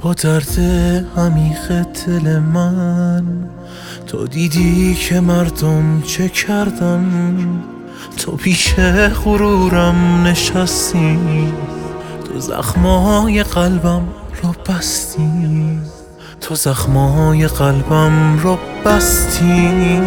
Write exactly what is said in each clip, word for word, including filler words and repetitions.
با درد عمیق دل من تو دیدی که مردم چه کردن، تو پیش غرورم نشستی، تو زخمای قلبم رو بستی، تو زخمای قلبم رو بستی.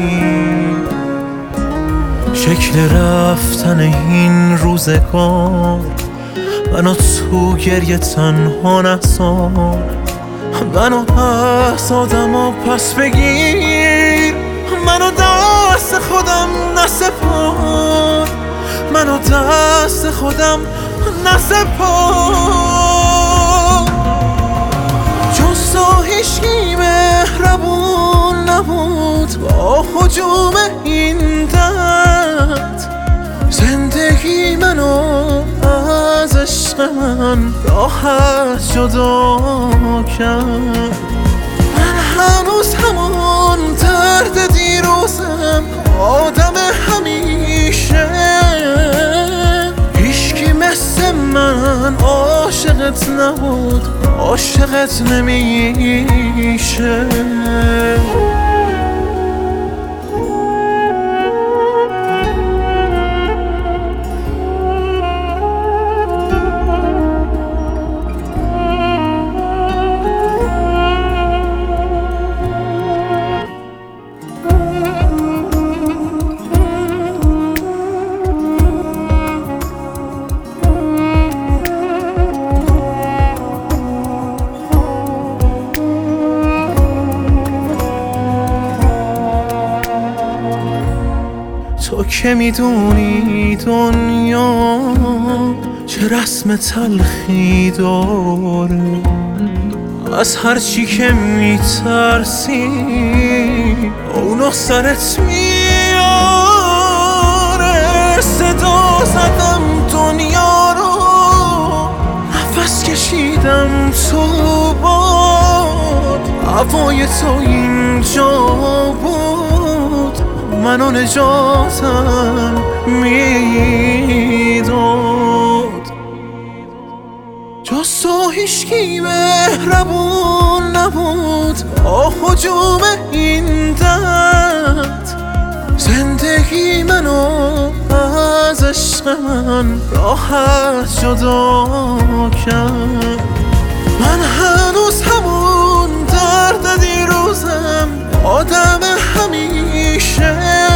شکل رفتن این روزگار منو تو گریه تنها نذار، منو پس آدم و پس بگیر، منو دست خودم نسپار، منو دست خودم نسپار. جز تو هیچکی مهربون نبود با هجوم این درد، زندگی منو از عشق من راحت جدا کرد. من هنوز همون درد دیروزم، آدم همیشه، هیچکی مثل من عاشقت نبود، عاشقت نمیشه. تو که میدونی دنیا چه رسم تلخی داره، از هرچی که میترسی اونو سرت میاره. صدا زدم دنیا رو، نفس کشیدم تو باد، هوای تو اینجا بود، منو نجاتم میداد. جز تو هیچکی مهربون نبود با هجوم این درد، زندگی منو از عشق من راحت جدا کرد. من هنوز همون درد دیروزم، آدم همیشه،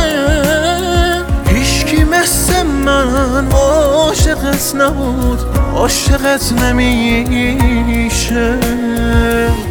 هیچکی مثل من عاشقت نبود، عاشقت نمیشه.